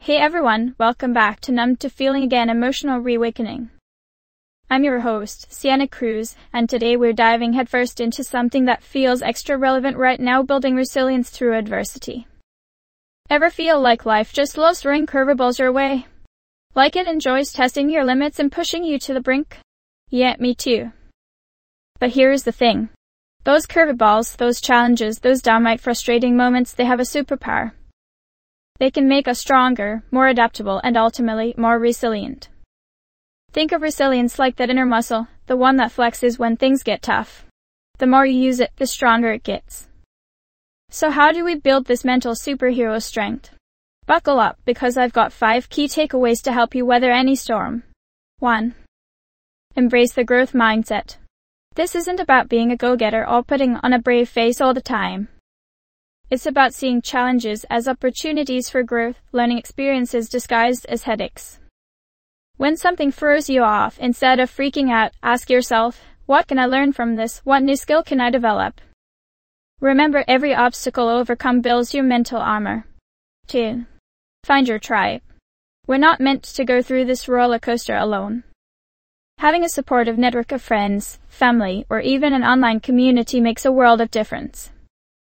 Hey everyone, welcome back to Numb to Feeling Again Emotional Reawakening. I'm your host, Sienna Cruz, and today we're diving headfirst into something that feels extra relevant right now, building resilience through adversity. Ever feel like life just loves throwing curveballs your way? Like it enjoys testing your limits and pushing you to the brink? Yeah, me too. But here's the thing. Those curveballs, those challenges, those downright frustrating moments, they have a superpower. They can make us stronger, more adaptable, and ultimately more resilient. Think of resilience like that inner muscle, the one that flexes when things get tough. The more you use it, the stronger it gets. So how do we build this mental superhero strength? Buckle up, because I've got 5 key takeaways to help you weather any storm. 1. Embrace the growth mindset. This isn't about being a go-getter or putting on a brave face all the time. It's about seeing challenges as opportunities for growth, learning experiences disguised as headaches. When something throws you off, instead of freaking out, ask yourself, what can I learn from this? What new skill can I develop? Remember, every obstacle overcome builds your mental armor. 2. Find your tribe. We're not meant to go through this roller coaster alone. Having a supportive network of friends, family, or even an online community makes a world of difference.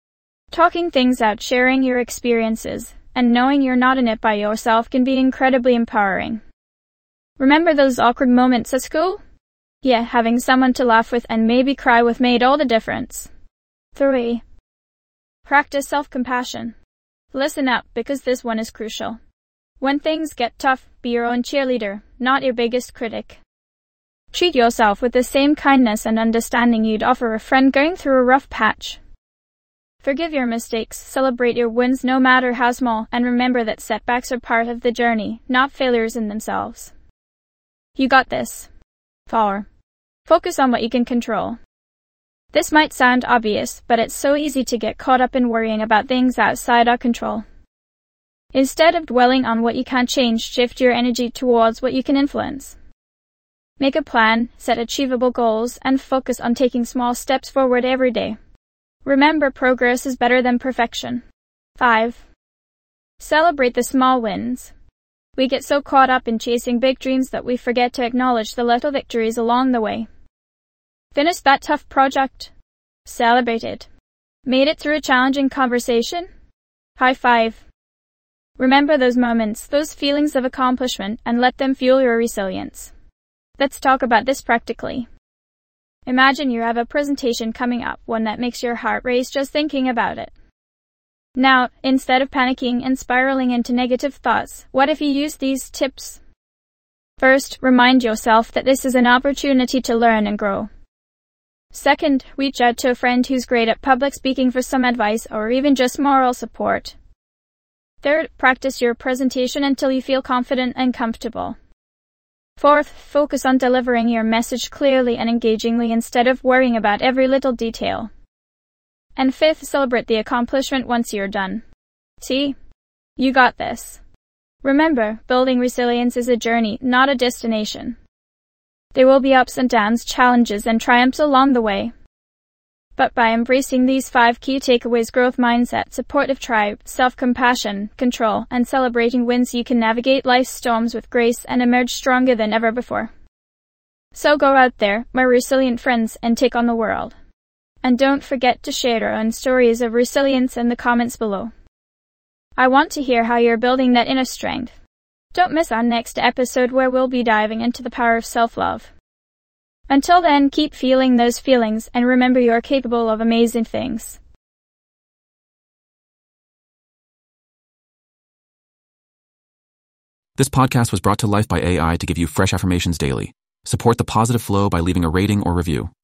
Talking things out, sharing your experiences, and knowing you're not in it by yourself can be incredibly empowering. Remember those awkward moments at school? Yeah, having someone to laugh with and maybe cry with made all the difference. 3. Practice self-compassion. Listen up, because this one is crucial. When things get tough, be your own cheerleader, not your biggest critic. Treat yourself with the same kindness and understanding you'd offer a friend going through a rough patch. Forgive your mistakes, celebrate your wins no matter how small, and remember that setbacks are part of the journey, not failures in themselves. You got this. 4. Focus on what you can control. This might sound obvious, but it's so easy to get caught up in worrying about things outside our control. Instead of dwelling on what you can't change, shift your energy towards what you can influence. Make a plan, set achievable goals, and focus on taking small steps forward every day. Remember, progress is better than perfection. 5. Celebrate the small wins. We get so caught up in chasing big dreams that we forget to acknowledge the little victories along the way. Finished that tough project? Celebrate it. Made it through a challenging conversation? High five. Remember those moments, those feelings of accomplishment, and let them fuel your resilience. Let's talk about this practically. Imagine you have a presentation coming up, one that makes your heart race just thinking about it. Now, instead of panicking and spiraling into negative thoughts, what if you use these tips? First, remind yourself that this is an opportunity to learn and grow. Second, reach out to a friend who's great at public speaking for some advice or even just moral support. Third, practice your presentation until you feel confident and comfortable. Fourth, focus on delivering your message clearly and engagingly instead of worrying about every little detail. And fifth, celebrate the accomplishment once you're done. See? You got this. Remember, building resilience is a journey, not a destination. There will be ups and downs, challenges, and triumphs along the way. But by embracing these 5 key takeaways, growth mindset, supportive tribe, self-compassion, control, and celebrating wins, you can navigate life's storms with grace and emerge stronger than ever before. So go out there, my resilient friends, and take on the world. And don't forget to share your own stories of resilience in the comments below. I want to hear how you're building that inner strength. Don't miss our next episode, where we'll be diving into the power of self-love. Until then, keep feeling those feelings and remember you're capable of amazing things. This podcast was brought to life by AI to give you fresh affirmations daily. Support the positive flow by leaving a rating or review.